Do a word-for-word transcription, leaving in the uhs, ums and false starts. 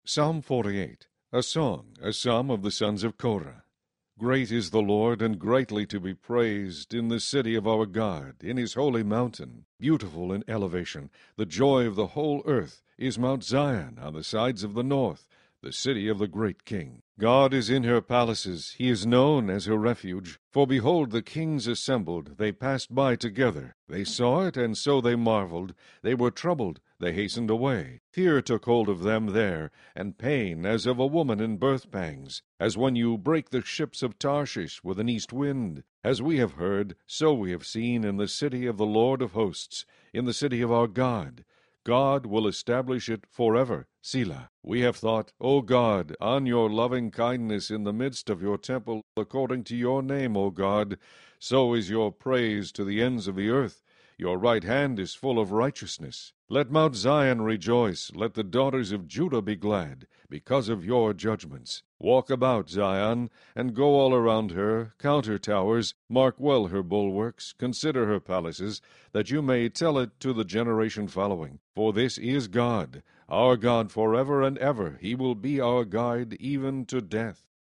Psalm forty-eight, a song, a psalm of the sons of Korah. Great is the Lord, and greatly to be praised, in the city of our God, in his holy mountain, beautiful in elevation. The joy of the whole earth is Mount Zion on the sides of the north, the city of the great King. God is in her palaces, he is known as her refuge. For behold, the kings assembled, they passed by together. They saw it, and so they marveled. They were troubled, they hastened away. Fear took hold of them there, and pain as of a woman in birth pangs, as when you break the ships of Tarshish with an east wind. As we have heard, so we have seen in the city of the Lord of hosts, in the city of our God. God will establish it forever. Selah. We have thought, O God, on your loving kindness in the midst of your temple, according to your name, O God. So is your praise to the ends of the earth. Your right hand is full of righteousness. Let Mount Zion rejoice, let the daughters of Judah be glad, because of your judgments. Walk about Zion, and go all around her, count her towers, mark well her bulwarks, consider her palaces, that you may tell it to the generation following. For this is God, our God forever and ever. He will be our guide even to death.